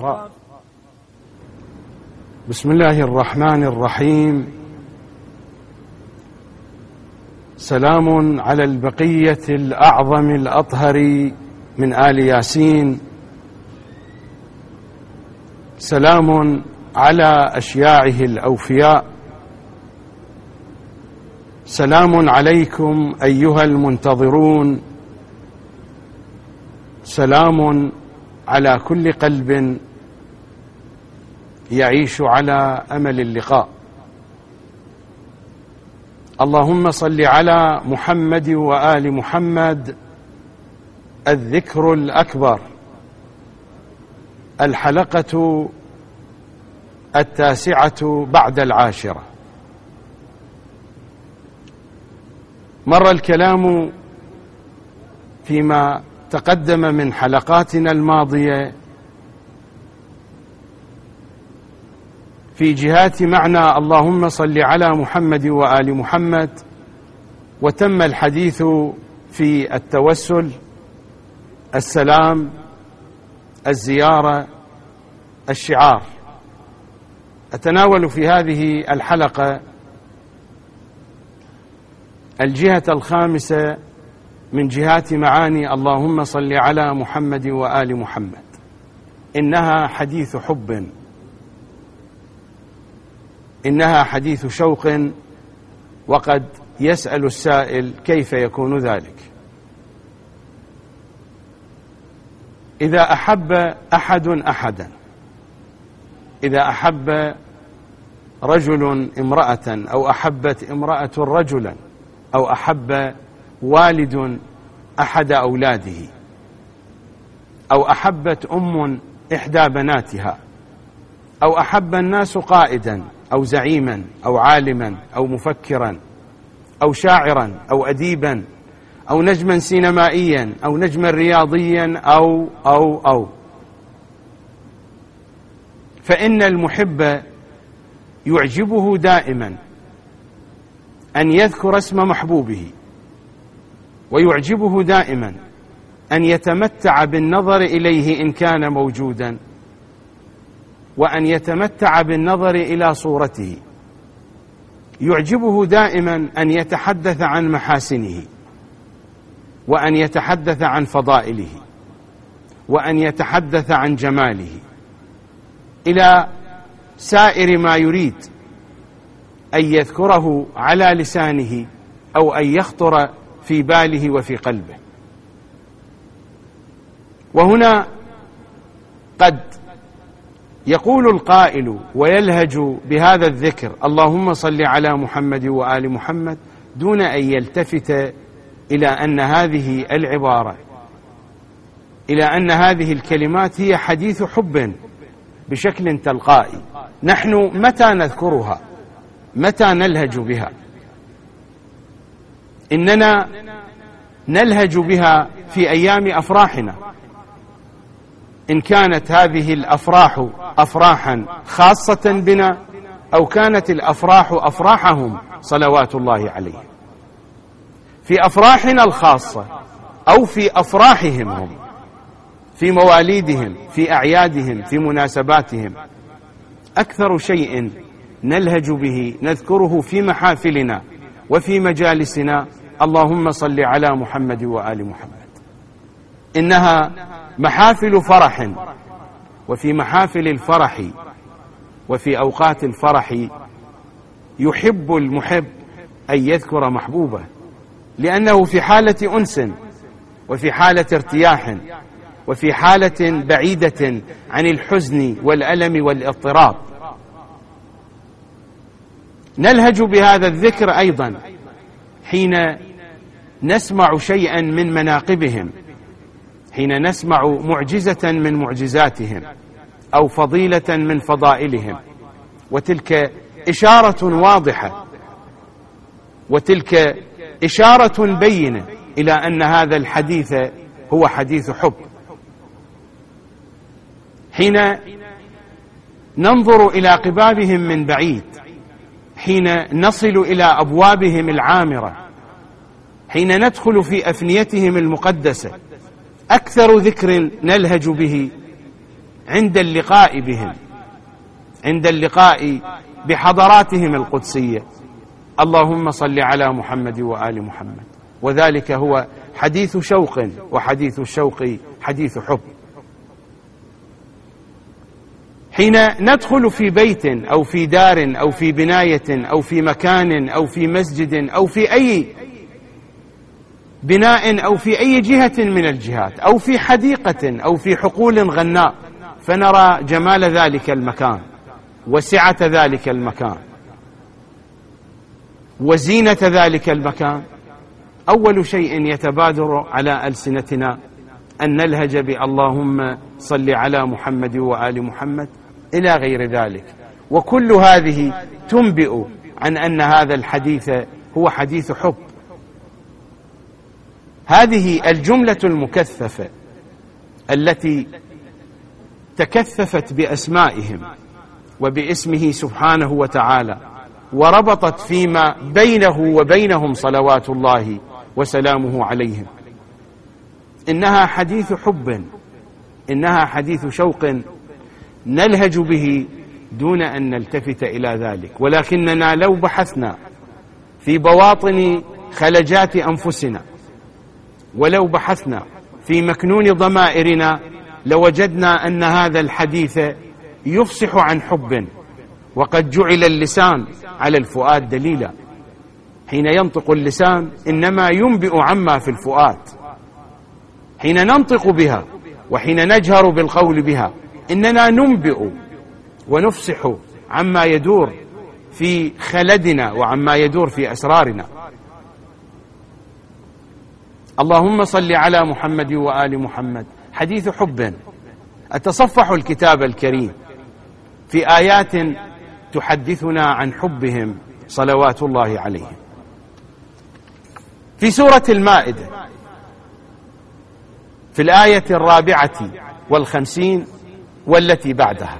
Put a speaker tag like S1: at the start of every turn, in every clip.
S1: بسم الله الرحمن الرحيم. سلام على البقية الأعظم الأطهر من آل ياسين، سلام على أشياعه الأوفياء، سلام عليكم أيها المنتظرون، سلام على كل قلب يعيش على أمل اللقاء. اللهم صل على محمد وآل محمد. الذكر الأكبر، الحلقة 9 بعد 10. مر الكلام فيما تقدم من حلقاتنا الماضية في جهات معنى اللهم صل على محمد وآل محمد، وتم الحديث في التوسل، السلام، الزيارة، الشعار. أتناول في هذه الحلقة الجهة الخامسة من جهات معاني اللهم صل على محمد وآل محمد. إنها حديث حب، إنها حديث شوق، وقد يسأل السائل كيف يكون ذلك؟ إذا أحب أحد أحدا، إذا أحب رجل امرأة، أو أحبت امرأة رجلا، أو أحب والد أحد أولاده، أو أحبت إحدى بناتها، أو أحب الناس قائدا أو زعيما أو عالما أو مفكرا أو شاعرا أو أديبا أو نجما سينمائيا أو نجما رياضيا أو فإن المحب يعجبه دائما أن يذكر اسم محبوبه، ويعجبه دائما أن يتمتع بالنظر إليه إن كان موجودا، وأن يتمتع بالنظر إلى صورته. يعجبه دائما أن يتحدث عن محاسنه، وأن يتحدث عن فضائله، وأن يتحدث عن جماله، إلى سائر ما يريد أن يذكره على لسانه أو أن يخطر في باله وفي قلبه. وهنا قد يقول القائل ويلهج بهذا الذكر اللهم صل على محمد وآل محمد، دون أن يلتفت إلى أن هذه العبارة، إلى أن هذه الكلمات هي حديث حب بشكل تلقائي. نحن متى نذكرها؟ متى نلهج بها؟ إننا نلهج بها في أيام أفراحنا، إن كانت هذه الأفراح أفراحا خاصة بنا، أو كانت الأفراح أفراحهم صلوات الله عليه. في أفراحنا الخاصة أو في أفراحهم هم، في مواليدهم، في أعيادهم، في مناسباتهم، أكثر شيء نلهج به نذكره في محافلنا وفي مجالسنا اللهم صل على محمد وآل محمد. إنها محافل فرح، وفي محافل الفرح وفي أوقات الفرح يحب المحب أن يذكر محبوبه، لأنه في حالة أنس، وفي حالة ارتياح، وفي حالة بعيدة عن الحزن والألم والاضطراب. نلهج بهذا الذكر أيضا حين نسمع شيئا من مناقبهم، حين نسمع معجزة من معجزاتهم أو فضيلة من فضائلهم، وتلك إشارة واضحة، وتلك إشارة بينة إلى أن هذا الحديث هو حديث حب. حين ننظر إلى قبابهم من بعيد، حين نصل إلى أبوابهم العامرة، حين ندخل في أفنيتهم المقدسة، أكثر ذكر نلهج به عند اللقاء بهم، عند اللقاء بحضراتهم القدسية: اللهم صل على محمد وآل محمد. وذلك هو حديث شوق، وحديث الشوق حديث حب. حين ندخل في بيت أو في دار أو في بناية أو في مكان أو في مسجد أو في أي بناء أو في أي جهة من الجهات أو في حديقة أو في حقول غناء، فنرى جمال ذلك المكان وسعة ذلك المكان وزينة ذلك المكان، أول شيء يتبادر على ألسنتنا أن نلهج اللهم صل على محمد وآل محمد إلى غير ذلك. وكل هذه تنبئ عن أن هذا الحديث هو حديث حب. هذه الجملة المكثفة التي تكثفت بأسمائهم وباسمه سبحانه وتعالى، وربطت فيما بينه وبينهم صلوات الله وسلامه عليهم، إنها حديث حب، إنها حديث شوق نلهج به دون أن نلتفت إلى ذلك. ولكننا لو بحثنا في بواطن خلجات أنفسنا، ولو بحثنا في مكنون ضمائرنا، لوجدنا أن هذا الحديث يفصح عن حب. وقد جعل اللسان على الفؤاد دليلا. حين ينطق اللسان إنما ينبئ عما في الفؤاد. حين ننطق بها وحين نجهر بالقول بها إننا ننبئ ونفصح عما يدور في خلدنا وعما يدور في أسرارنا. اللهم صل على محمد وآل محمد حديث حب. أتصفح الكتاب الكريم في آيات تحدثنا عن حبهم صلوات الله عليهم. في سورة المائدة في الآية 54 والتي بعدها: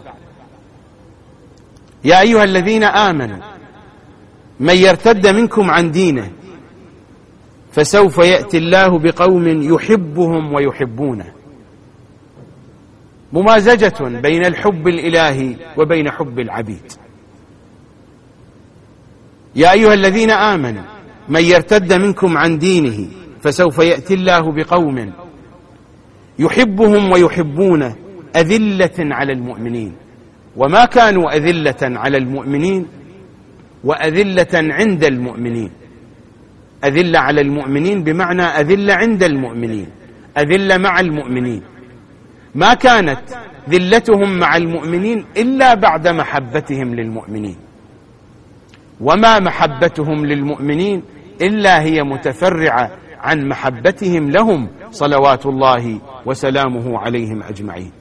S1: يا أيها الذين آمنوا من يرتد منكم عن دينه فسوف يأتي الله بقوم يحبهم ويحبونه. ممازجة بين الحب الإلهي وبين حب العبيد. يا أيها الذين آمنوا من يرتد منكم عن دينه فسوف يأتي الله بقوم يحبهم ويحبونه أذلة على المؤمنين. وما كانوا أذلة على المؤمنين وأذلة عند المؤمنين. أذلة على المؤمنين بمعنى أذلة عند المؤمنين، أذلة مع المؤمنين. ما كانت ذلتهم مع المؤمنين إلا بعد محبتهم للمؤمنين، وما محبتهم للمؤمنين إلا هي متفرعة عن محبتهم لهم صلوات الله وسلامه عليهم أجمعين.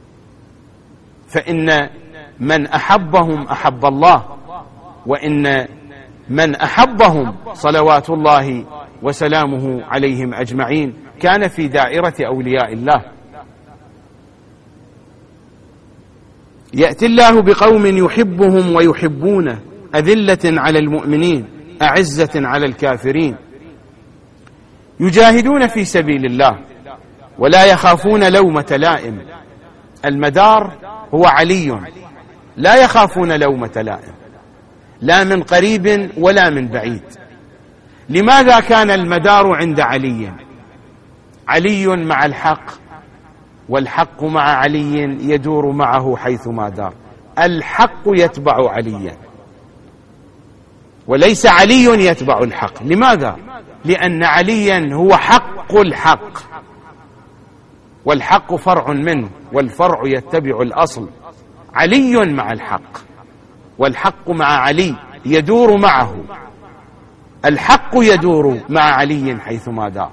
S1: فإن من أحبهم أحب الله، وإن من أحبهم صلوات الله وسلامه عليهم أجمعين كان في دائرة أولياء الله. يأتي الله بقوم يحبهم ويحبونه أذلة على المؤمنين أعزة على الكافرين، يجاهدون في سبيل الله ولا يخافون لومة لائم. المدار هو علي، لا يخافون لومة لائم، لا من قريب ولا من بعيد. لماذا كان المدار عند علي؟ علي مع الحق، والحق مع علي يدور معه حيثما دار. الحق يتبع عليا وليس علي يتبع الحق. لماذا؟ لأن عليا هو حق الحق، والحق فرع منه، والفرع يتبع الأصل. علي مع الحق، والحق مع علي يدور معه. الحق يدور مع علي حيثما دار.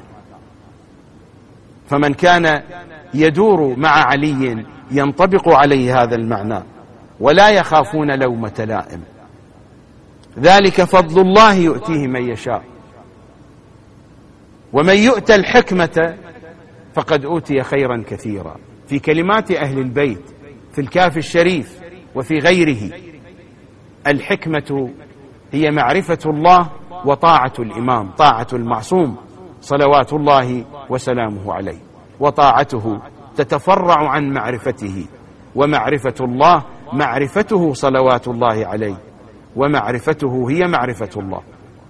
S1: فمن كان يدور مع علي ينطبق عليه هذا المعنى: ولا يخافون لومة لائم. ذلك فضل الله يؤتيه من يشاء. ومن يؤت الحكمة فقد أوتي خيرا كثيرا. في كلمات أهل البيت في الكافي الشريف وفي غيره: الحكمة هي معرفة الله وطاعة الإمام، طاعة المعصوم صلوات الله وسلامه عليه. وطاعته تتفرع عن معرفته، ومعرفة الله معرفته صلوات الله عليه، ومعرفته هي معرفة الله.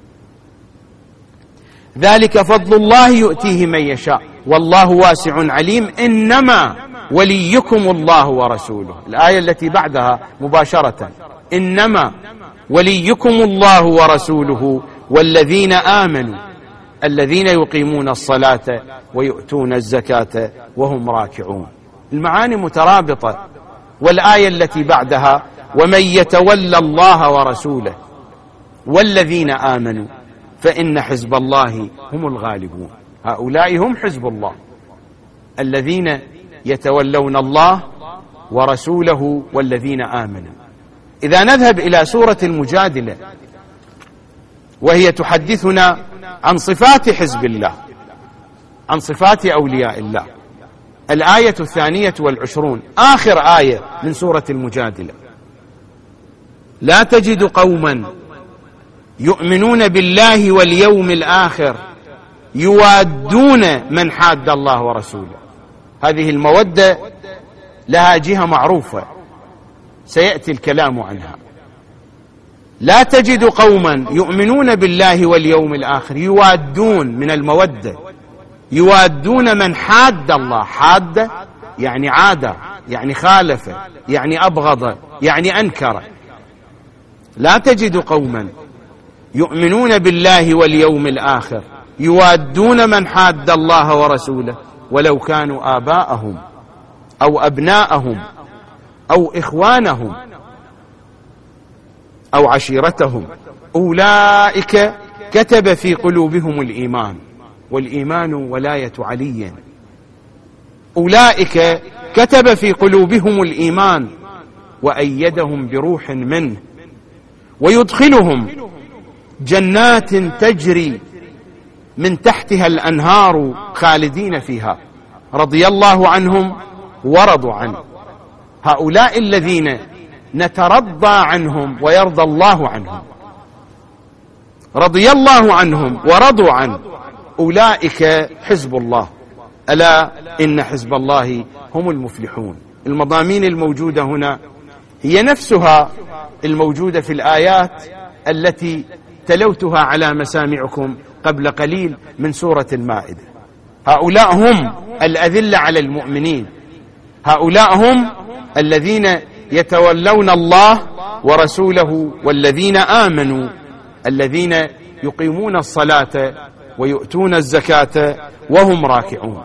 S1: ذلك فضل الله يؤتيه من يشاء والله واسع عليم إنما وليكم الله ورسوله. الآية التي بعدها مباشرة: إنما وليكم الله ورسوله والذين آمنوا الذين يقيمون الصلاة ويؤتون الزكاة وهم راكعون. المعاني مترابطة. والآية التي بعدها: ومن يتولى الله ورسوله والذين آمنوا فإن حزب الله هم الغالبون. هؤلاء هم حزب الله، الذين يتولون الله ورسوله والذين آمنوا. إذا نذهب إلى سورة المجادلة وهي تحدثنا عن صفات حزب الله، عن صفات أولياء الله، الآية 22 آخر آية من سورة المجادلة: لا تجد قوما يؤمنون بالله واليوم الآخر يوادون من حاد الله ورسوله. هذه المودة لها جهة معروفة سيأتي الكلام عنها. لا تجد قوما يؤمنون بالله واليوم الآخر، يوادون من المودة، يوادون من حاد الله. حاد يعني عاد، يعني خالف، يعني أبغض، يعني أنكر. لا تجد قوما يؤمنون بالله واليوم الآخر يوادون من حاد الله ورسوله ولو كانوا آباءهم أو أبناءهم أو إخوانهم أو عشيرتهم أولئك كتب في قلوبهم الإيمان، والإيمان ولاية علي. أولئك كتب في قلوبهم الإيمان وأيدهم بروح منه ويدخلهم جنات تجري من تحتها الأنهار خالدين فيها رضي الله عنهم ورضوا عنه. هؤلاء الذين نترضى عنهم ويرضى الله عنهم، رضي الله عنهم ورضوا عنه، أولئك حزب الله. ألا إن حزب الله هم المفلحون. المضامين الموجودة هنا هي نفسها الموجودة في الآيات التي تلوتها على مسامعكم قبل قليل من سورة المائدة. هؤلاء هم الأذلة على المؤمنين، هؤلاء هم الذين يتولون الله ورسوله والذين آمنوا الذين يقيمون الصلاة ويؤتون الزكاة وهم راكعون.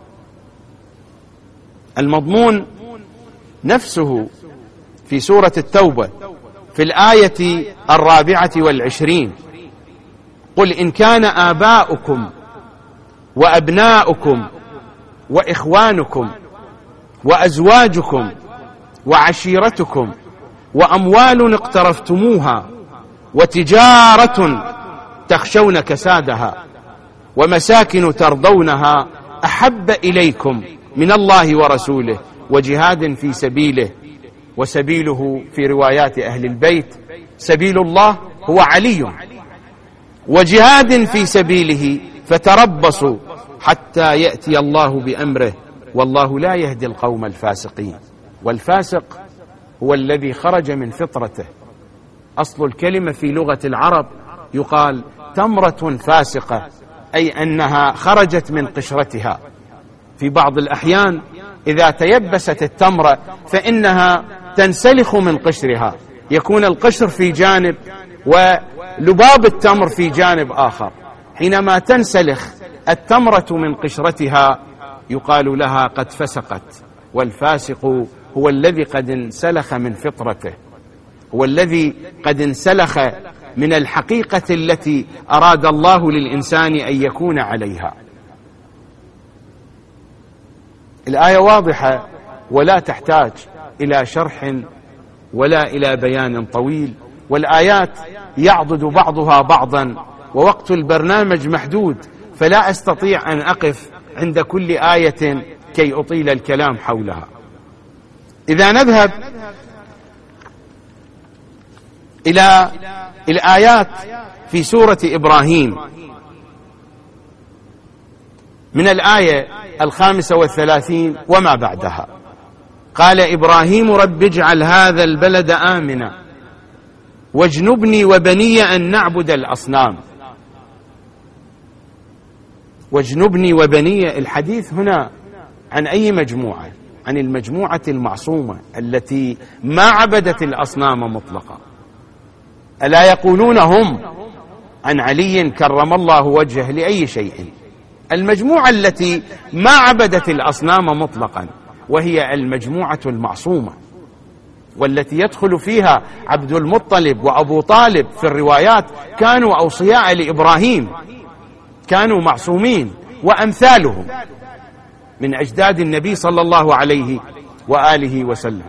S1: المضمون نفسه في سورة التوبة في الآية 24: قل إن كان آباؤكم وأبناؤكم وإخوانكم وأزواجكم وعشيرتكم وأموال اقترفتموها وتجارة تخشون كسادها ومساكن ترضونها أحب إليكم من الله ورسوله وجهاد في سبيله. وسبيله في روايات أهل البيت سبيل الله هو علي، وجهاد في سبيله فتربصوا حتى يأتي الله بأمره والله لا يهدي القوم الفاسقين. والفاسق هو الذي خرج من فطرته. أصل الكلمة في لغة العرب يقال تمرة فاسقة، أي أنها خرجت من قشرتها. في بعض الأحيان إذا تيبست التمرة فإنها تنسلخ من قشرها، يكون القشر في جانب ولباب التمر في جانب آخر. حينما تنسلخ التمرة من قشرتها يقال لها قد فسقت. والفاسق هو الذي قد انسلخ من فطرته، هو الذي قد انسلخ من الحقيقة التي أراد الله للإنسان أن يكون عليها. الآية واضحة ولا تحتاج إلى شرح ولا إلى بيان طويل، والآيات يعضد بعضها بعضا ووقت البرنامج محدود، فلا أستطيع أن أقف عند كل آية كي أطيل الكلام حولها. إذا نذهب إلى الآيات في سورة إبراهيم من الآية 35 وما بعدها: قال إبراهيم رب اجعل هذا البلد آمنا واجنبني وبني أن نعبد الأصنام. واجنبني وبني، الحديث هنا عن أي مجموعة؟ عن المجموعة المعصومة التي ما عبدت الأصنام مطلقا. ألا يقولون هم عن علي كرم الله وجهه لأي شيء؟ المجموعة التي ما عبدت الأصنام مطلقا، وهي المجموعة المعصومة، والتي يدخل فيها عبد المطلب وأبو طالب في الروايات كانوا أوصياء لإبراهيم، كانوا معصومين، وأمثالهم من أجداد النبي صلى الله عليه وآله وسلم.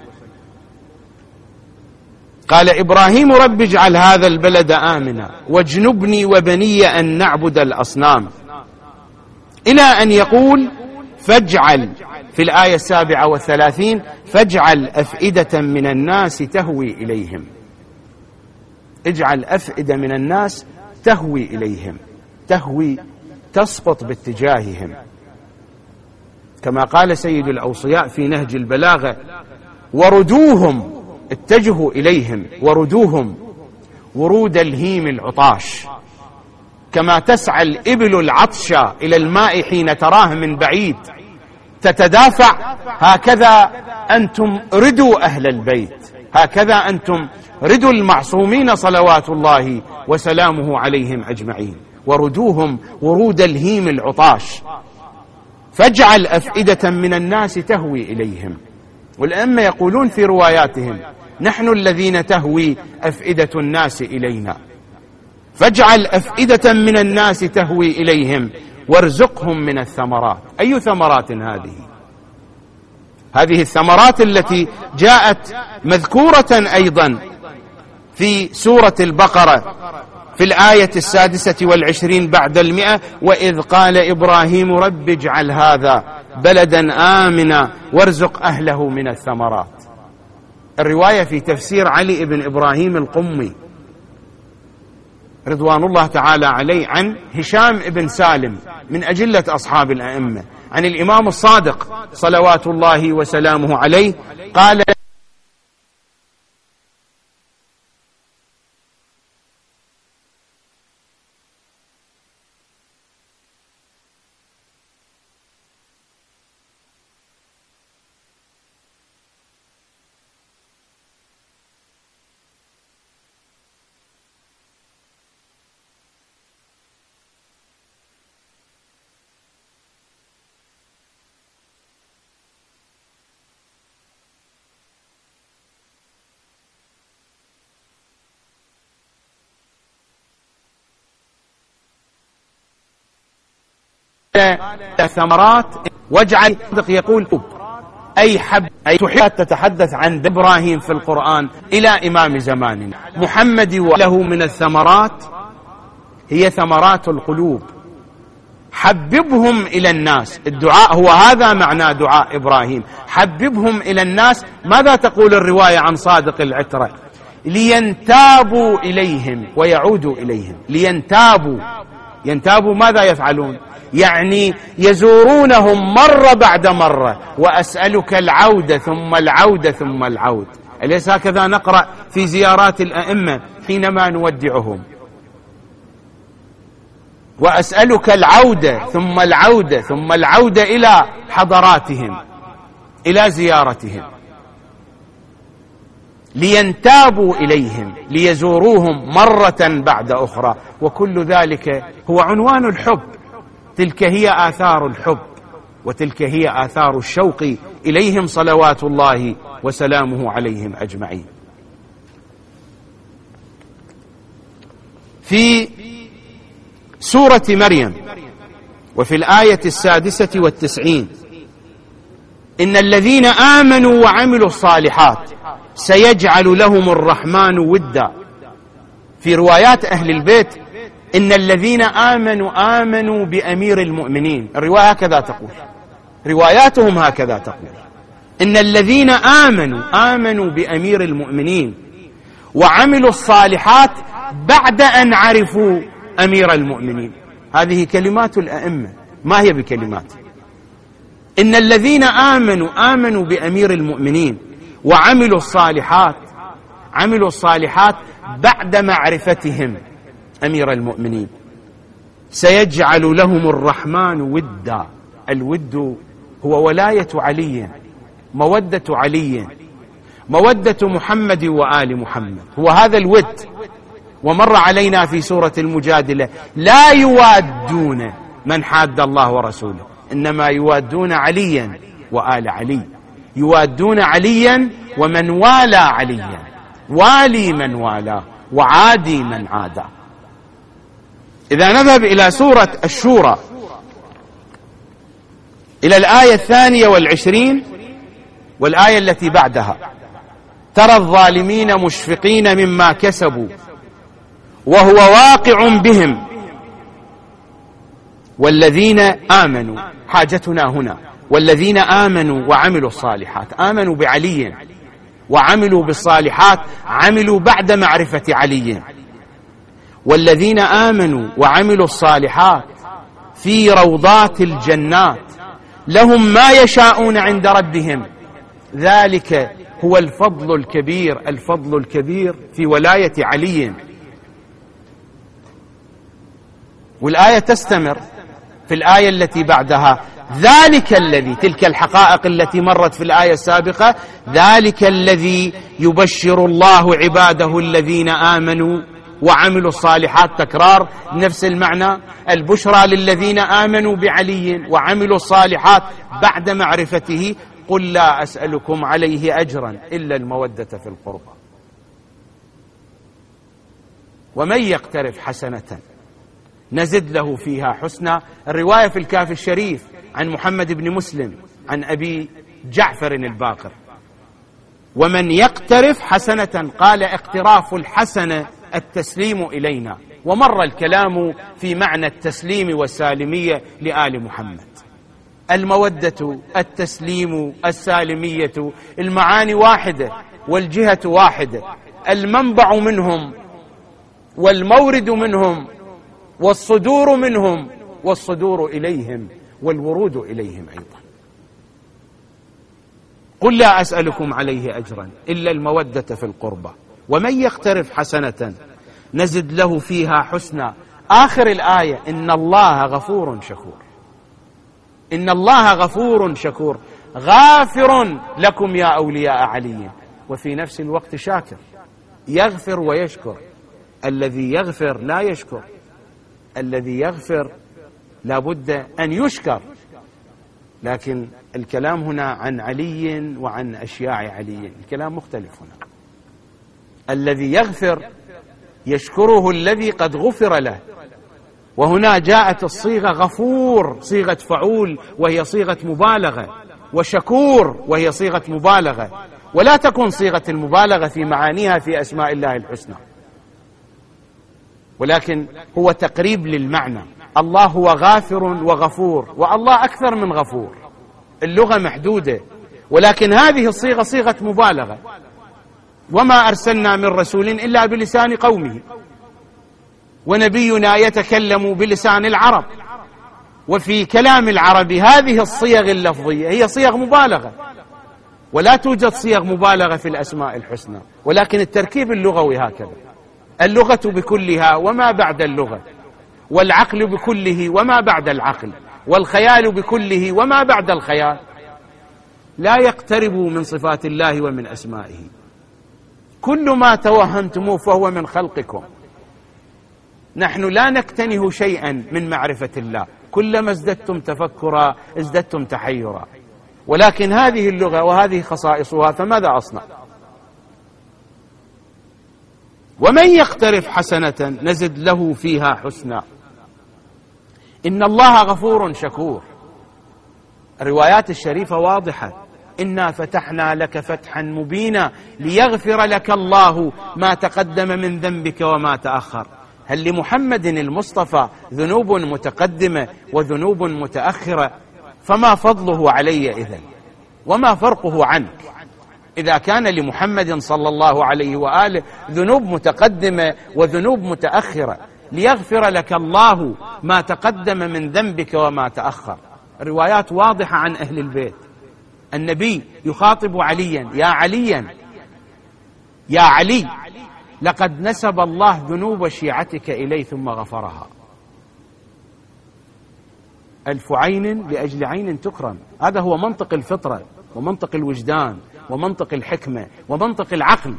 S1: قال إبراهيم رب اجعل هذا البلد آمنا واجنبني وبني أن نعبد الأصنام، إلى أن يقول فاجعل في الآية 37 فاجعل أفئدة من الناس تهوي إليهم. اجعل أفئدة من الناس تهوي إليهم، تهوي تسقط باتجاههم، كما قال سيد الأوصياء في نهج البلاغة وردوهم، اتجهوا إليهم وردوهم ورود الهيم العطاش، كما تسعى الإبل العطشة إلى الماء حين تراه من بعيد تتدافع، هكذا أنتم ردوا أهل البيت، هكذا أنتم ردوا المعصومين صلوات الله وسلامه عليهم أجمعين، وردوهم ورود الهيم العطاش، فاجعل أفئدة من الناس تهوي إليهم. والأئمة يقولون في رواياتهم نحن الذين تهوي أفئدة الناس إلينا، فاجعل أفئدة من الناس تهوي إليهم وارزقهم من الثمرات. أي ثمرات هذه؟ هذه الثمرات التي جاءت مذكورة أيضا في سورة البقرة في الآية 26 بعد 100: وإذ قال إبراهيم رب اجعل هذا بلدا آمنا وارزق أهله من الثمرات. الرواية في تفسير علي بن إبراهيم القمي رضوان الله تعالى عليه عن هشام بن سالم من أجلة أصحاب الأئمة عن الإمام الصادق صلوات الله وسلامه عليه قال: الثمرات واجعل، يقول أي حب، أي تحب تتحدث عن إبراهيم في القرآن إلى إمام زماننا محمد وله من الثمرات هي ثمرات القلوب. حببهم إلى الناس، الدعاء هو هذا معنى دعاء إبراهيم، حببهم إلى الناس. ماذا تقول الرواية عن صادق العترة؟ لينتابوا إليهم ويعودوا إليهم. لينتابوا، ينتابوا ماذا يفعلون؟ يعني يزورونهم مرة بعد مرة، وأسألك العودة ثم العودة ثم العود. أليس هكذا نقرأ في زيارات الأئمة حينما نودعهم؟ وأسألك العودة ثم العودة ثم العودة إلى حضراتهم، إلى زيارتهم. لينتابوا إليهم، ليزوروهم مرة بعد أخرى، وكل ذلك هو عنوان الحب. تلك هي آثار الحب، وتلك هي آثار الشوق إليهم صلوات الله وسلامه عليهم أجمعين. في سورة مريم وفي الآية 96: إن الذين آمنوا وعملوا الصالحات سيجعل لهم الرحمن ودا. في روايات أهل البيت إن الذين آمنوا بأمير المؤمنين، الرواية هكذا تقول، رواياتهم هكذا تقول: إن الذين آمنوا بأمير المؤمنين وعملوا الصالحات بعد أن عرفوا أمير المؤمنين. هذه كلمات الأئمة، ما هي بكلمات. إن الذين آمنوا بأمير المؤمنين وعملوا الصالحات بعد معرفتهم أمير المؤمنين سيجعل لهم الرحمن ودا. الود هو ولاية علي، مودة علي، مودة محمد وآل محمد، هو هذا الود. ومر علينا في سورة المجادلة: لا يوادون من حاد الله ورسوله، إنما يوادون عليا وآل علي، يوادون عليا ومن والى عليا، والي من والاه وعادي من عادى. إذا نذهب إلى سورة الشورى إلى الآية 22 والآية التي بعدها: ترى الظالمين مشفقين مما كسبوا وهو واقع بهم والذين آمنوا. حاجتنا هنا والذين آمنوا وعملوا الصالحات، آمنوا بعلي وعملوا بالصالحات، عملوا بعد معرفة علي. والذين آمنوا وعملوا الصالحات في روضات الجنات لهم ما يشاءون عند ربهم، ذلك هو الفضل الكبير. الفضل الكبير في ولاية علي. والآية تستمر في الآية التي بعدها: ذلك الذي، تلك الحقائق التي مرت في الآية السابقة، ذلك الذي يبشر الله عباده الذين آمنوا وعملوا الصالحات. تكرار نفس المعنى، البشرى للذين آمنوا بعلي وعملوا الصالحات بعد معرفته: قل لا أسألكم عليه أجرا إلا المودة في القربى ومن يقترف حسنة نزد له فيها حسنا. الرواية في الكافي الشريف عن محمد بن مسلم عن أبي جعفر الباقر: ومن يقترف حسنة، قال اقتراف الحسنة التسليم إلينا. ومر الكلام في معنى التسليم والسالمية لآل محمد. المودة، التسليم، السالمية، المعاني واحدة والجهة واحدة، المنبع منهم والمورد منهم والصدور منهم والصدور إليهم والورود إليهم أيضا. قل لا أسألكم عليه أجرا إلا المودة في القربى ومن يقترف حسنة نزد له فيها حسنا. آخر الآية: إن الله غفور شكور. إن الله غفور شكور، غافر لكم يا أولياء علي، وفي نفس الوقت شاكر، يغفر ويشكر. الذي يغفر لا يشكر، الذي يغفر لا بد أن يشكر. لكن الكلام هنا عن علي وعن أشياع علي، الكلام مختلف هنا. الذي يغفر يشكره الذي قد غفر له، وهنا جاءت الصيغة غفور صيغة فعول وهي صيغة مبالغة، وشكور وهي صيغة مبالغة، ولا تكون صيغة المبالغة في معانيها في أسماء الله الحسنى، ولكن هو تقريب للمعنى. الله هو غافر وغفور، والله أكثر من غفور. اللغة محدودة، ولكن هذه الصيغة صيغة مبالغة. وما أرسلنا من رسول إلا بلسان قومه، ونبينا يتكلم بلسان العرب. وفي كلام العرب هذه الصيغ اللفظية هي صيغ مبالغة، ولا توجد صيغ مبالغة في الأسماء الحسنى، ولكن التركيب اللغوي هكذا: اللغة بكلها وما بعد اللغة، والعقل بكله وما بعد العقل، والخيال بكله وما بعد الخيال. لا يقتربوا من صفات الله ومن أسمائه. كل ما توهمتموه فهو من خلقكم. نحن لا نكتنه شيئا من معرفة الله، كلما ازددتم تفكرا ازددتم تحيرا، ولكن هذه اللغة وهذه خصائصها، فماذا أصنع؟ ومن يقترف حسنة نزد له فيها حسنا. إن الله غفور شكور. الروايات الشريفة واضحة: إنا فتحنا لك فتحا مبينا ليغفر لك الله ما تقدم من ذنبك وما تأخر. هل لمحمد المصطفى ذنوب متقدمة وذنوب متأخرة؟ فما فضله علي إذن؟ وما فرقه عنك إذا كان لمحمد صلى الله عليه وآله ذنوب متقدمة وذنوب متأخرة؟ ليغفر لك الله ما تقدم من ذنبك وما تأخر. الروايات واضحة عن أهل البيت. النبي يخاطب عليا: يا عليا، يا علي، لقد نسب الله ذنوب شيعتك إلي ثم غفرها. 1000 عين لأجل عين تكرم. هذا هو منطق الفطرة ومنطق الوجدان ومنطق الحكمة ومنطق العقل.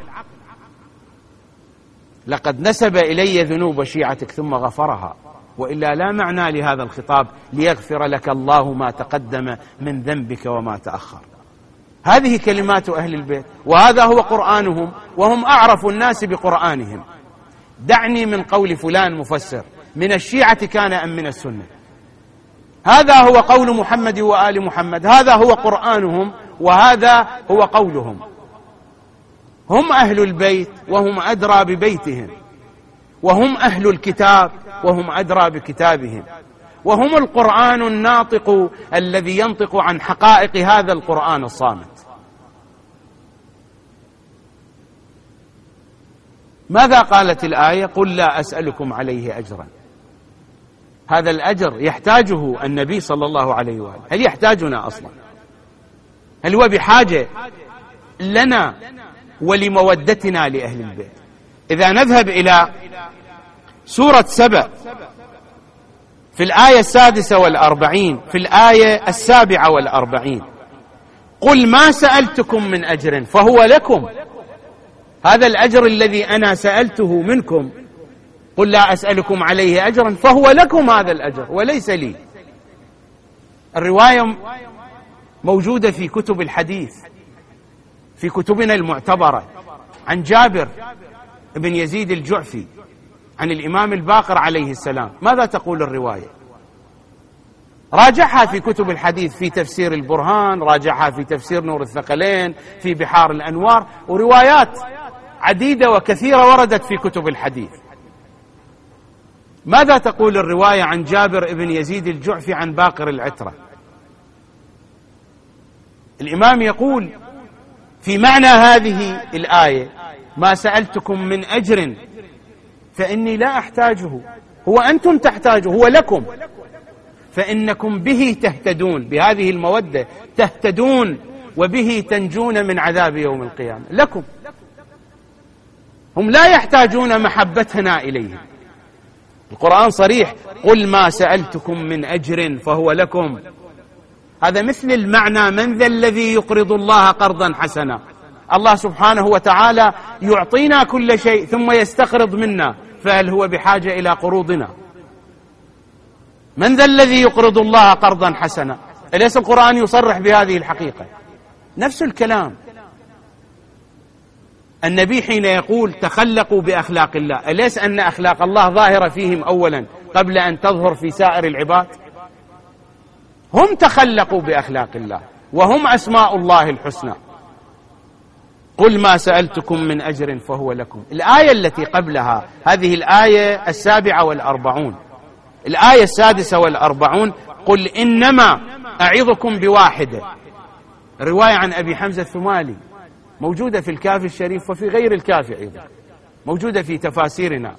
S1: لقد نسب إلي ذنوب شيعتك ثم غفرها، وإلا لا معنى لهذا الخطاب: ليغفر لك الله ما تقدم من ذنبك وما تأخر. هذه كلمات أهل البيت، وهذا هو قرآنهم، وهم أعرف الناس بقرآنهم. دعني من قول فلان مفسر من الشيعة كان أم من السنة. هذا هو قول محمد وآل محمد، هذا هو قرآنهم، وهذا هو قولهم. هم أهل البيت وهم أدرى ببيتهم، وهم أهل الكتاب وهم أدرى بكتابهم، وهم القرآن الناطق الذي ينطق عن حقائق هذا القرآن الصامت. ماذا قالت الآية؟ قل لا أسألكم عليه أجرا. هذا الأجر يحتاجه النبي صلى الله عليه وآله. هل يحتاجنا أصلا؟ هل هو بحاجة لنا ولمودتنا لأهل البيت؟ إذا نذهب إلى سورة سبأ في الآية 46 في الآية 47: قل ما سألتكم من أجر فهو لكم. هذا الأجر الذي أنا سألته منكم، قل لا أسألكم عليه أجرا، فهو لكم هذا الأجر وليس لي. الرواية موجودة في كتب الحديث، في كتبنا المعتبرة، عن جابر بن يزيد الجعفي عن الإمام الباقر عليه السلام. ماذا تقول الرواية؟ راجعها في كتب الحديث، في تفسير البرهان، راجعها في تفسير نور الثقلين، في بحار الأنوار، وروايات عديدة وكثيرة وردت في كتب الحديث. ماذا تقول الرواية عن جابر بن يزيد الجعفي عن باقر العترة؟ الإمام يقول في معنى هذه الآية: ما سألتكم من أجر فإني لا أحتاجه، هو أنتم تحتاجه، هو لكم، فإنكم به تهتدون، بهذه المودة تهتدون وبه تنجون من عذاب يوم القيامة. لكم، هم لا يحتاجون محبتنا إليهم. القرآن صريح: قل ما سألتكم من أجر فهو لكم. هذا مثل المعنى: من ذا الذي يقرض الله قرضا حسنا. الله سبحانه وتعالى يعطينا كل شيء ثم يستقرض منا، فهل هو بحاجة إلى قروضنا؟ من ذا الذي يقرض الله قرضا حسنا؟ أليس القرآن يصرح بهذه الحقيقة؟ نفس الكلام. النبي حين يقول تخلقوا بأخلاق الله، أليس أن أخلاق الله ظاهرة فيهم أولا قبل أن تظهر في سائر العباد؟ هم تخلقوا بأخلاق الله، وهم أسماء الله الحسنى. قل ما سألتكم من أجر فهو لكم. الآية التي قبلها، هذه الآية 47، الآية 46: قل إنما أعظكم بواحدة. رواية عن أبي حمزة الثمالي موجودة في الكافي الشريف وفي غير الكافي أيضا، موجودة في تفاسيرنا.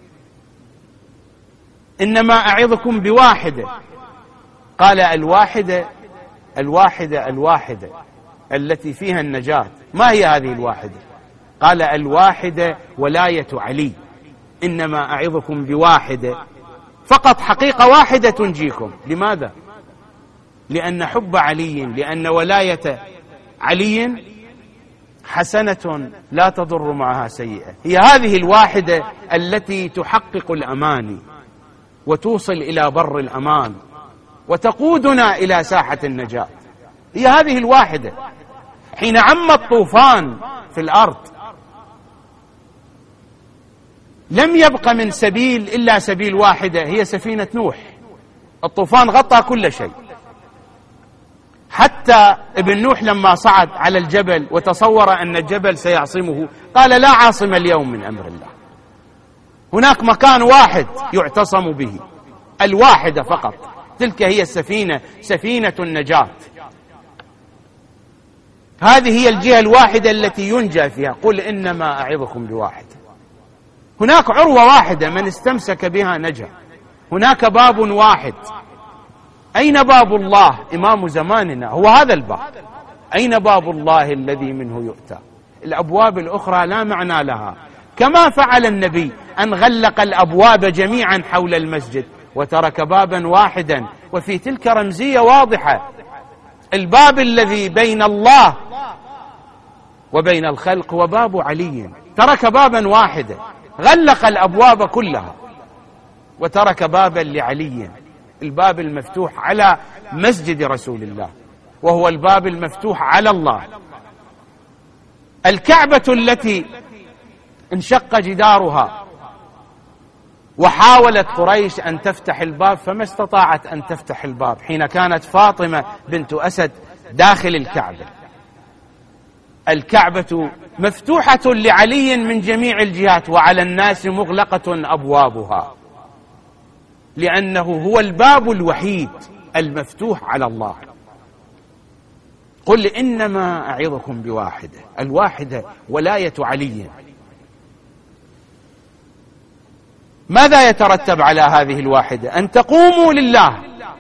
S1: إنما أعظكم بواحدة. قال الواحدة الواحدة الواحدة التي فيها النجاة. ما هي هذه الواحدة؟ قال الواحدة ولاية علي. إنما أعظكم بواحدة، فقط حقيقة واحدة تنجيكم. لماذا؟ لأن حب علي، لأن ولاية علي حسنة لا تضر معها سيئة. هي هذه الواحدة التي تحقق الأماني وتوصل إلى بر الأمان وتقودنا إلى ساحة النجاة. هي هذه الواحدة. حين عم الطوفان في الأرض لم يبق من سبيل إلا سبيل واحدة، هي سفينة نوح. الطوفان غطى كل شيء، حتى ابن نوح لما صعد على الجبل وتصور أن الجبل سيعصمه قال لا عاصم اليوم من أمر الله. هناك مكان واحد يعتصم به، الواحدة فقط، تلك هي السفينة، سفينة النجاة. هذه هي الجهة الواحدة التي ينجى فيها. قل إنما أعظكم بواحدة. هناك عروة واحدة من استمسك بها نجا، هناك باب واحد. أين باب الله؟ إمام زماننا هو هذا الباب. أين باب الله الذي منه يؤتى؟ الأبواب الأخرى لا معنى لها، كما فعل النبي أن غلق الأبواب جميعا حول المسجد وترك بابا واحدا، وفي تلك رمزية واضحة. الباب الذي بين الله وبين الخلق هو باب علي، ترك بابا واحدا، غلق الأبواب كلها وترك بابا لعلي، الباب المفتوح على مسجد رسول الله، وهو الباب المفتوح على الله. الكعبة التي انشق جدارها وحاولت قريش أن تفتح الباب فما استطاعت أن تفتح الباب حين كانت فاطمة بنت أسد داخل الكعبة. الكعبة مفتوحة لعلي من جميع الجهات، وعلى الناس مغلقة أبوابها، لأنه هو الباب الوحيد المفتوح على الله. قل إنما أعظكم بواحدة، الواحدة ولاية علي. ماذا يترتب على هذه الواحدة؟ أن تقوموا لله،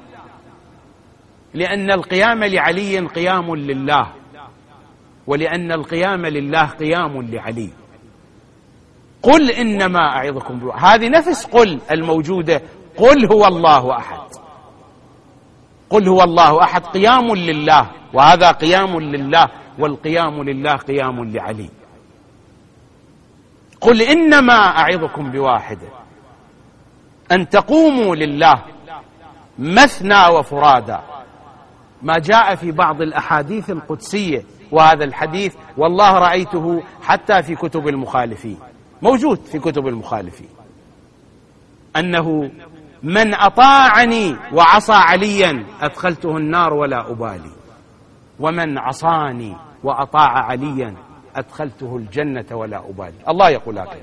S1: لأن القيام لعلي قيام لله، ولأن القيام لله قيام لعلي. قل إنما أعظكم بواحدة، هذه نفس قل الموجودة، قل هو الله أحد. قل هو الله أحد قيام لله، وهذا قيام لله، والقيام لله قيام لعلي. قل إنما أعظكم بواحدة أن تقوموا لله مثنى وفرادا، ما جاء في بعض الأحاديث القدسية، وهذا الحديث والله رأيته حتى في كتب المخالفين، موجود في كتب المخالفين، أنه من أطاعني وعصى عليا أدخلته النار ولا أبالي، ومن عصاني وأطاع عليا أدخلته الجنة ولا أبالي. الله يقول هكذا.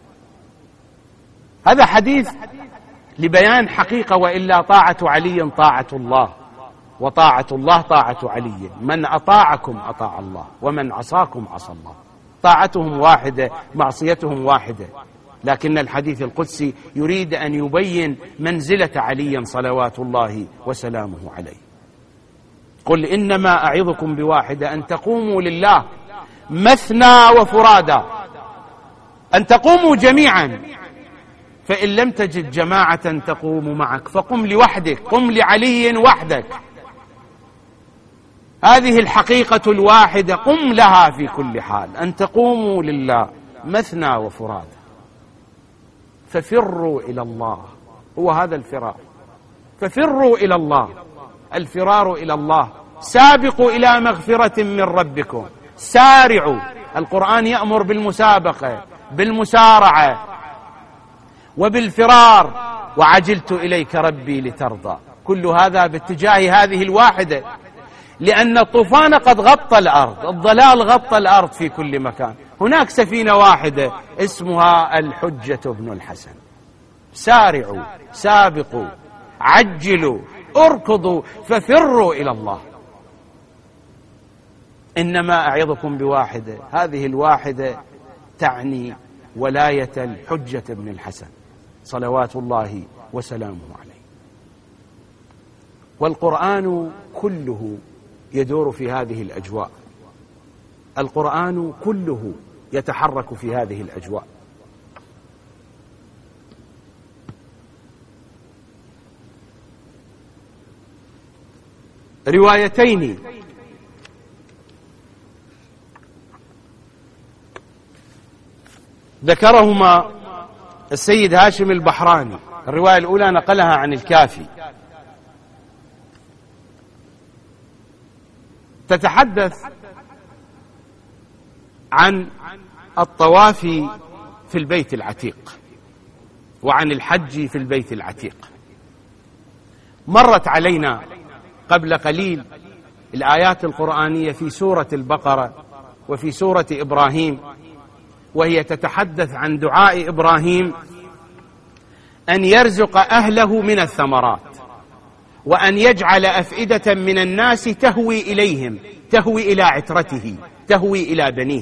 S1: هذا حديث لبيان حقيقة، وإلا طاعة علي طاعة الله، وطاعة الله طاعة علي. من أطاعكم أطاع الله، ومن عصاكم عصى الله. طاعتهم واحدة، معصيتهم واحدة، لكن الحديث القدسي يريد أن يبين منزلة علي صلوات الله وسلامه عليه. قل إنما أعظكم بواحدة أن تقوموا لله مثنى وفرادا، أن تقوموا جميعا، فإن لم تجد جماعة تقوم معك فقم لوحدك، قم لعلي وحدك. هذه الحقيقة الواحدة قم لها في كل حال، أن تقوموا لله مثنى وفرادا. ففروا إلى الله، هو هذا الفرار، ففروا إلى الله، الفرار إلى الله. سابقوا إلى مغفرة من ربكم، سارعوا. القرآن يأمر بالمسابقة، بالمسارعة، وبالفرار. وعجلت إليك ربي لترضى، كل هذا باتجاه هذه الواحدة، لأن الطوفان قد غطى الأرض، الضلال غطى الأرض في كل مكان. هناك سفينة واحدة اسمها الحجة بن الحسن. سارعوا، سابقوا، عجلوا، اركضوا، ففروا إلى الله. إنما أعظكم بواحدة، هذه الواحدة تعني ولاية الحجة بن الحسن صلوات الله وسلامه عليه. والقرآن كله يدور في هذه الأجواء، القرآن كله يتحرك في هذه الأجواء. روايتين ذكرهما السيد هاشم البحراني. الرواية الأولى نقلها عن الكافي، تتحدث عن الطواف في البيت العتيق وعن الحج في البيت العتيق. مرت علينا قبل قليل الآيات القرآنية في سورة البقرة وفي سورة إبراهيم، وهي تتحدث عن دعاء إبراهيم أن يرزق أهله من الثمرات، وأن يجعل أفئدة من الناس تهوي إليهم، تهوي إلى عترته، تهوي إلى بنيه.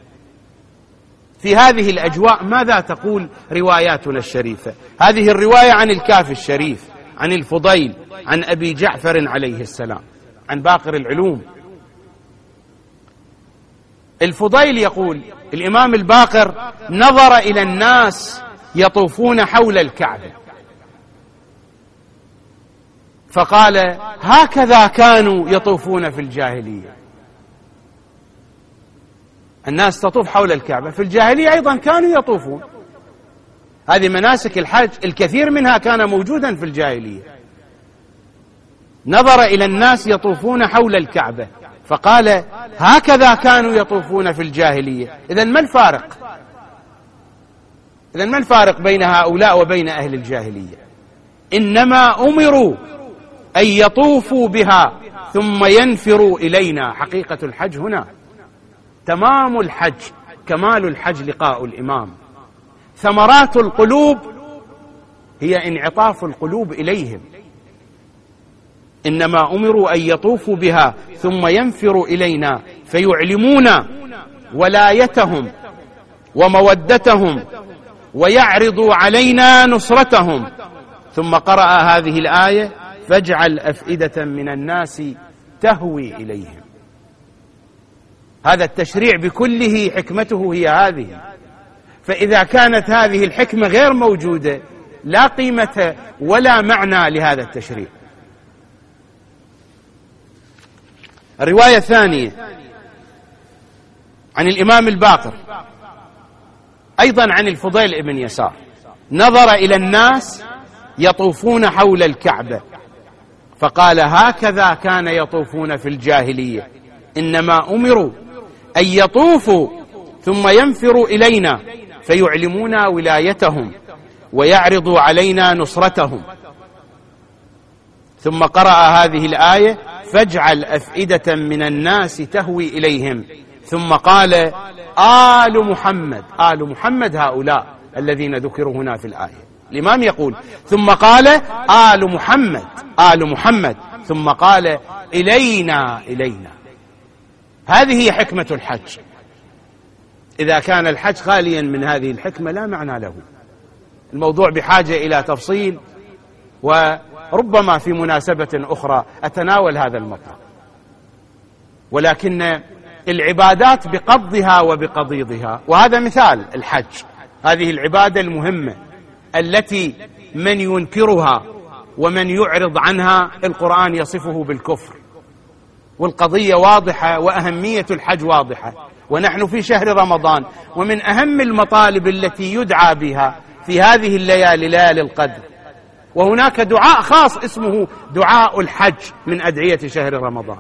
S1: في هذه الأجواء ماذا تقول رواياتنا الشريفة؟ هذه الرواية عن الكافي الشريف عن الفضيل عن أبي جعفر عليه السلام، عن باقر العلوم. الفضيل يقول: الإمام الباقر نظر إلى الناس يطوفون حول الكعبة فقال: هكذا كانوا يطوفون في الجاهلية. الناس تطوف حول الكعبة في الجاهلية، أيضا كانوا يطوفون. هذه مناسك الحج الكثير منها كان موجودا في الجاهلية. نظر إلى الناس يطوفون حول الكعبة فقال: هكذا كانوا يطوفون في الجاهلية. إذن ما الفارق بين هؤلاء وبين أهل الجاهلية؟ إنما أمروا أن يطوفوا بها ثم ينفروا إلينا. حقيقة الحج هنا تمام الحج، كمال الحج لقاء الإمام. ثمرات القلوب هي انعطاف القلوب إليهم. إنما أمروا أن يطوفوا بها ثم ينفروا إلينا فيعلمون ولايتهم ومودتهم ويعرضوا علينا نصرتهم. ثم قرأ هذه الآية: فاجعل أفئدة من الناس تهوي إليهم. هذا التشريع بكله حكمته هي هذه. فإذا كانت هذه الحكمة غير موجودة لا قيمة ولا معنى لهذا التشريع. الرواية الثانية عن الإمام الباقر أيضا عن الفضيل بن يسار: نظر إلى الناس يطوفون حول الكعبة فقال: هكذا كان يطوفون في الجاهلية، إنما أمروا أن يطوفوا ثم ينفروا إلينا فيعلمونا ولايتهم ويعرضوا علينا نصرتهم. ثم قرأ هذه الآية: فاجعل أفئدة من الناس تهوي إليهم. ثم قال: آل محمد. آل محمد هؤلاء الذين ذكروا هنا في الآية. الإمام يقول: ثم قال: آل محمد، آل محمد. ثم قال: إلينا، إلينا. هذه هي حكمة الحج. إذا كان الحج خاليا من هذه الحكمة لا معنى له. الموضوع بحاجة إلى تفصيل، وربما في مناسبة أخرى أتناول هذا المطلب. ولكن العبادات بقضها وبقضيضها، وهذا مثال الحج، هذه العبادة المهمة التي من ينكرها ومن يعرض عنها القرآن يصفه بالكفر. والقضية واضحة وأهمية الحج واضحة. ونحن في شهر رمضان، ومن أهم المطالب التي يدعى بها في هذه الليالي ليالي القدر، وهناك دعاء خاص اسمه دعاء الحج من أدعية شهر رمضان.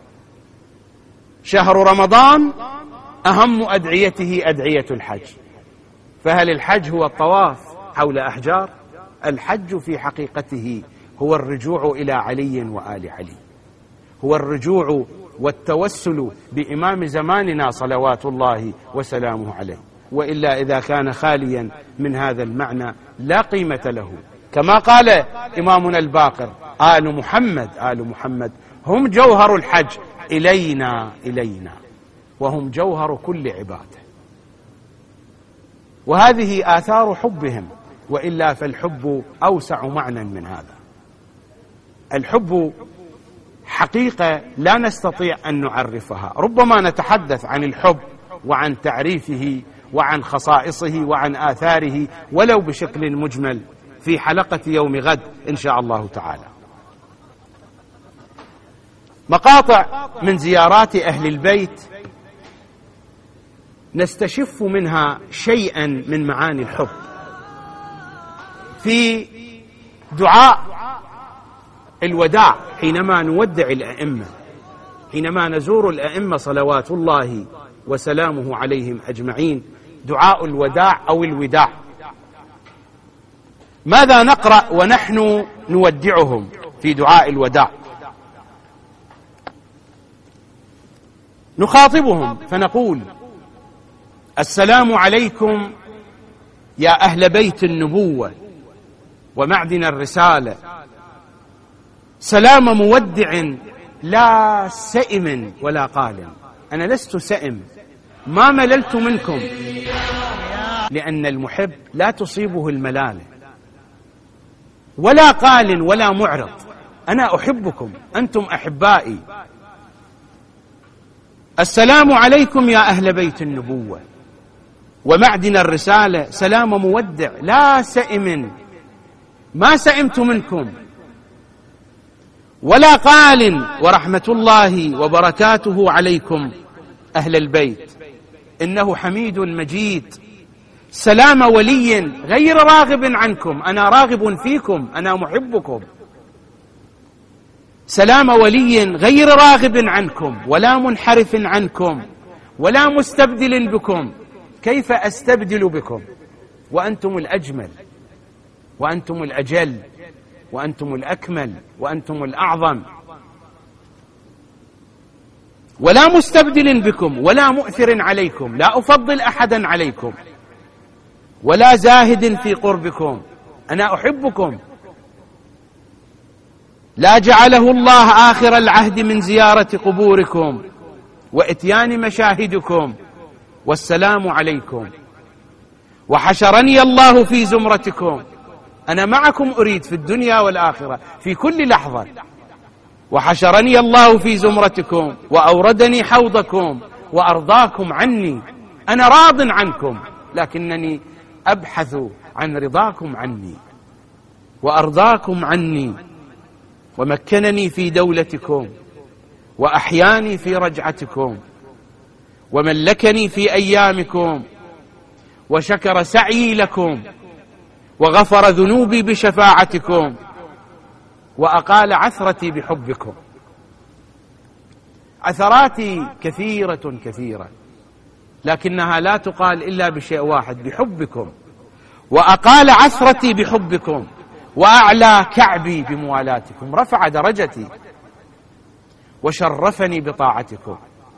S1: شهر رمضان أهم أدعيته أدعية الحج. فهل الحج هو الطواف حول أحجار؟ الحج في حقيقته هو الرجوع إلى علي وآل علي، هو الرجوع والتوسل بإمام زماننا صلوات الله وسلامه عليه. وإلا إذا كان خاليا من هذا المعنى لا قيمة له. كما قال إمامنا الباقر: آل محمد، آل محمد هم جوهر الحج، إلينا، إلينا، وهم جوهر كل عبادة. وهذه آثار حبهم، وإلا فالحب أوسع معنى من هذا. الحب حقيقة لا نستطيع أن نعرفها. ربما نتحدث عن الحب وعن تعريفه وعن خصائصه وعن آثاره ولو بشكل مجمل في حلقة يوم غد إن شاء الله تعالى. مقاطع من زيارات أهل البيت نستشف منها شيئا من معاني الحب. في دعاء الوداع حينما نودع الأئمة، حينما نزور الأئمة صلوات الله وسلامه عليهم أجمعين، دعاء الوداع أو الوداع، ماذا نقرأ ونحن نودعهم في دعاء الوداع؟ نخاطبهم فنقول: السلام عليكم يا أهل بيت النبوة ومعدن الرسالة، سلام مودع لا سئم ولا قال. أنا لست سئم، ما مللت منكم، لأن المحب لا تصيبه الملالة. ولا قال ولا معرض. أنا أحبكم، أنتم أحبائي. السلام عليكم يا أهل بيت النبوة ومعدن الرسالة، سلام مودع لا سئم، ما سئمت منكم. ولا قال ورحمة الله وبركاته عليكم أهل البيت، إنه حميد مجيد. سلام ولي غير راغب عنكم، أنا راغب فيكم، أنا محبكم. سلام ولي غير راغب عنكم ولا منحرف عنكم ولا مستبدل بكم. كيف أستبدل بكم وأنتم الأجمل وأنتم الأجل وأنتم الأكمل وأنتم الأعظم؟ ولا مستبدل بكم ولا مؤثر عليكم، لا أفضل أحدا عليكم ولا زاهد في قربكم، أنا أحبكم. لا جعله الله آخر العهد من زيارة قبوركم وإتيان مشاهدكم، والسلام عليكم. وحشرني الله في زمرتكم، أنا معكم أريد في الدنيا والآخرة في كل لحظة. وحشرني الله في زمرتكم وأوردني حوضكم وأرضاكم عني، أنا راض عنكم لكنني أبحث عن رضاكم عني وأرضاكم عني. ومكنني في دولتكم وأحياني في رجعتكم وملكني في أيامكم وشكر سعيي لكم وغفر ذنوبي بشفاعتكم وأقال عثرتي بحبكم. عثراتي كثيرة كثيرة لكنها لا تقال إلا بشيء واحد، بحبكم. وأقال عثرتي بحبكم وأعلى كعبي بموالاتكم، رفع درجتي وشرفني بطاعتكم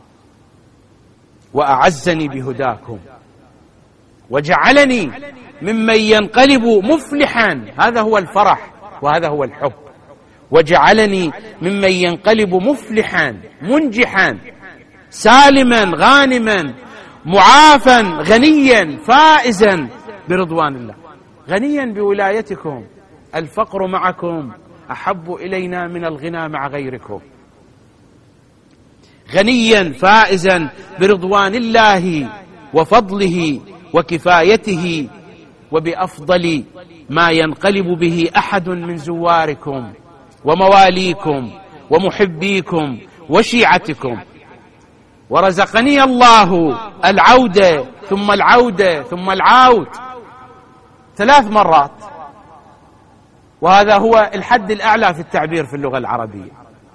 S1: وأعزني بهداكم وجعلني ممن ينقلب مفلحا، هذا هو الفرح وهذا هو الحب. وجعلني ممن ينقلب مفلحا منجحا سالما غانما معافا غنيا فائزا برضوان الله. غنيا بولايتكم، الفقر معكم أحب إلينا من الغنى مع غيركم. غنيا فائزا برضوان الله وفضله وكفايته وبأفضل ما ينقلب به أحد من زواركم ومواليكم ومحبيكم وشيعتكم. ورزقني الله العودة ثم العودة ثم العود 3 مرات، وهذا هو الحد الأعلى في التعبير في اللغة العربية.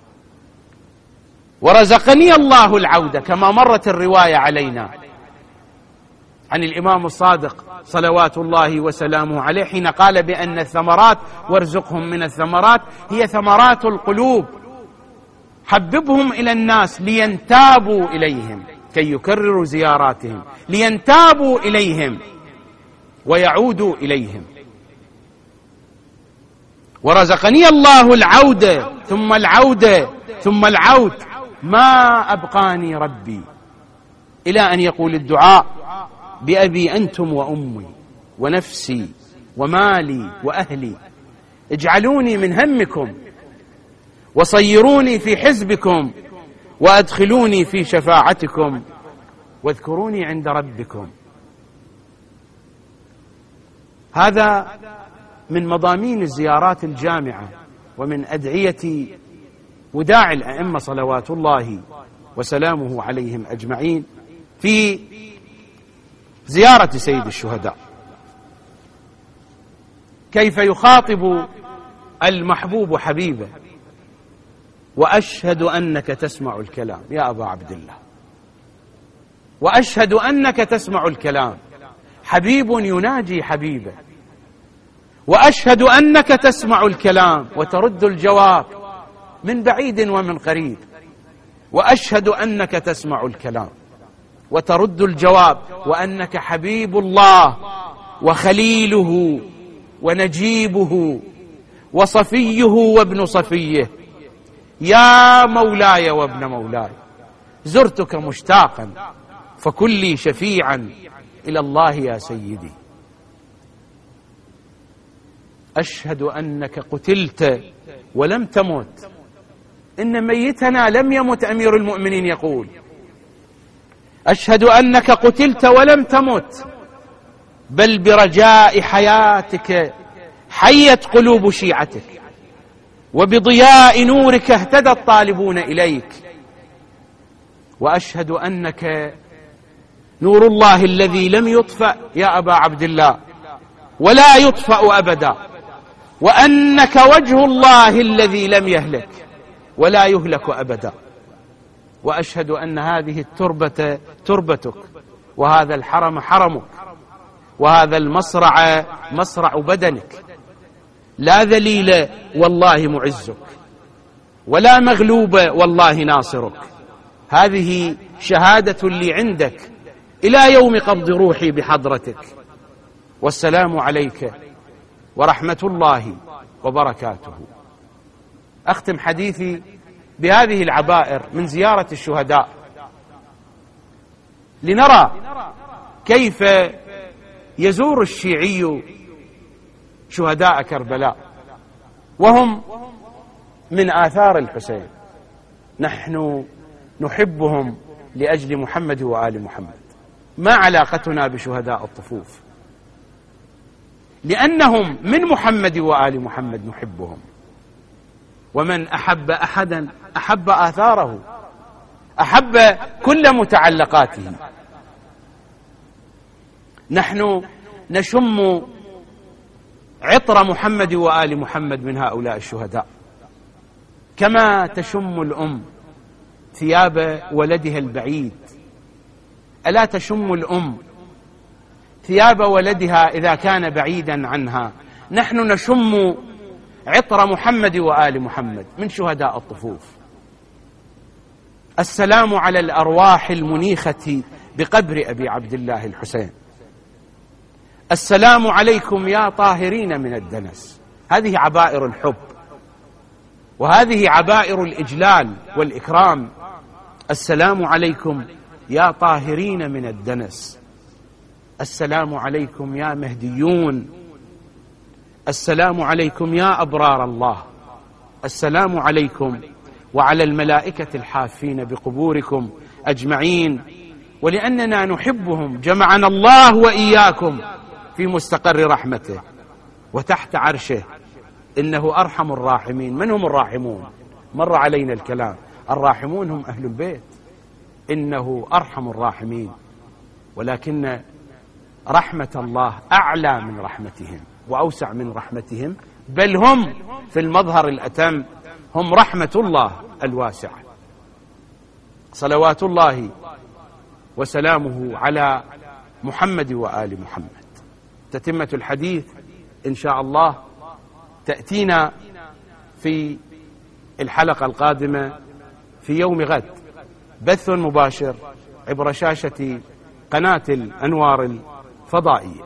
S1: ورزقني الله العودة كما مرت الرواية علينا عن الإمام الصادق صلوات الله وسلامه عليه حين قال بأن الثمرات وارزقهم من الثمرات هي ثمرات القلوب، حببهم إلى الناس لينتابوا إليهم كي يكرروا زياراتهم، لينتابوا إليهم ويعودوا إليهم. ورزقني الله العودة ثم العودة ثم العود، ما أبقاني ربي إلى أن يقول الدعاء بأبي أنتم وأمي ونفسي ومالي وأهلي، اجعلوني من همكم وصيروني في حزبكم وأدخلوني في شفاعتكم واذكروني عند ربكم. هذا من مضامين الزيارات الجامعة ومن أدعية وداع الأئمة صلوات الله وسلامه عليهم أجمعين في زيارة سيد الشهداء. كيف يخاطب المحبوب حبيبه: وأشهد أنك تسمع الكلام يا أبا عبد الله، وأشهد أنك تسمع الكلام. حبيب يناجي حبيبه، وأشهد أنك تسمع الكلام وترد الجواب من بعيد ومن قريب. وأشهد أنك تسمع الكلام وترد الجواب، وأنك حبيب الله وخليله ونجيبه وصفيه وابن صفيه. يا مولاي وابن مولاي، زرتك مشتاقا فكن لي شفيعا إلى الله يا سيدي. أشهد أنك قتلت ولم تمت. إن ميتنا لم يمت، أمير المؤمنين يقول: أشهد أنك قتلت ولم تمت، بل برجاء حياتك حيت قلوب شيعتك، وبضياء نورك اهتدى الطالبون إليك. وأشهد أنك نور الله الذي لم يطفأ يا أبا عبد الله ولا يطفأ أبدا، وأنك وجه الله الذي لم يهلك ولا يهلك أبدا. وأشهد أن هذه التربة تربتك، وهذا الحرم حرمك، وهذا المصرع مصرع بدنك، لا ذليل والله معزك، ولا مغلوب والله ناصرك. هذه شهادة لي عندك إلى يوم قبض روحي بحضرتك. والسلام عليك ورحمة الله وبركاته. أختم حديثي بهذه العبائر من زيارة الشهداء، لنرى كيف يزور الشيعي شهداء كربلاء وهم من آثار الحسين. نحن نحبهم لأجل محمد وآل محمد. ما علاقتنا بشهداء الطفوف؟ لأنهم من محمد وآل محمد نحبهم، ومن أحب أحدا أحب آثاره، أحب كل متعلقاته. نحن نشم عطر محمد وآل محمد من هؤلاء الشهداء، كما تشم الأم ثياب ولدها البعيد. ألا تشم الأم ثياب ولدها إذا كان بعيدا عنها؟ نحن نشم عطر محمد وآل محمد من شهداء الطفوف. السلام على الأرواح المنيخة بقبر أبي عبد الله الحسين. السلام عليكم يا طاهرين من الدنس. هذه عبائر الحب، وهذه عبائر الإجلال والإكرام. السلام عليكم يا طاهرين من الدنس. السلام عليكم يا مهديون. السلام عليكم يا أبرار الله. السلام عليكم وعلى الملائكة الحافين بقبوركم أجمعين. ولأننا نحبهم جمعنا الله وإياكم في مستقر رحمته وتحت عرشه، إنه أرحم الراحمين. من هم الراحمون؟ مر علينا الكلام. الراحمون هم أهل البيت، إنه أرحم الراحمين، ولكن رحمة الله أعلى من رحمتهم وأوسع من رحمتهم، بل هم في المظهر الأتم هم رحمة الله الواسعة. صلوات الله وسلامه على محمد وآل محمد. تتمة الحديث إن شاء الله تأتينا في الحلقة القادمة في يوم غد، بث مباشر عبر شاشة قناة الأنوار الفضائية.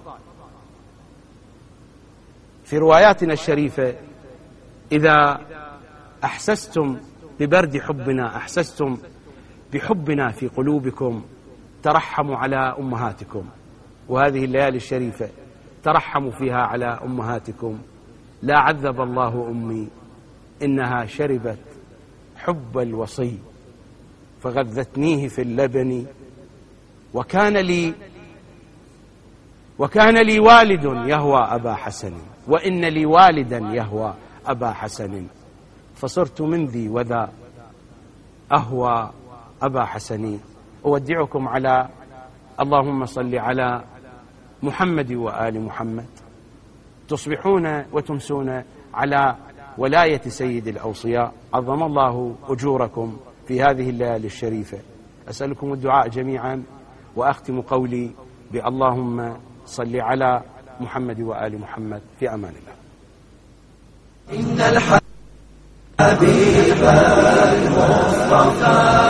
S1: في رواياتنا الشريفة: إذا أحسستم ببرد حبنا أحسستم بحبنا في قلوبكم، ترحموا على أمهاتكم. وهذه الليالي الشريفة ترحموا فيها على أمهاتكم. لا عذب الله أمي إنها شربت حب الوصي فغذتنيه في اللبن، وكان لي والد يهوى أبا حسن، وإن لي والدا يهوى أبا حسن، فصرت من ذي وذا أهوى أبا حسن. أودعكم على اللهم صل على محمد وآل محمد. تصبحون وتمسون على ولاية سيد الأوصياء. عظم الله أجوركم في هذه الليالي الشريفة. أسألكم الدعاء جميعا، وأختم قولي باللهم صل على محمد وآل محمد. في أمان الله.
S2: إن الحبيب المصطفى.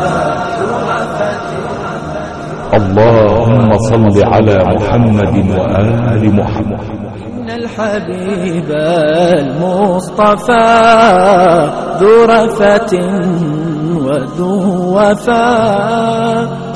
S3: اللهم صل على محمد وآل محمد.
S2: إن الحبيب المصطفى ذو رفة وذو وفاء.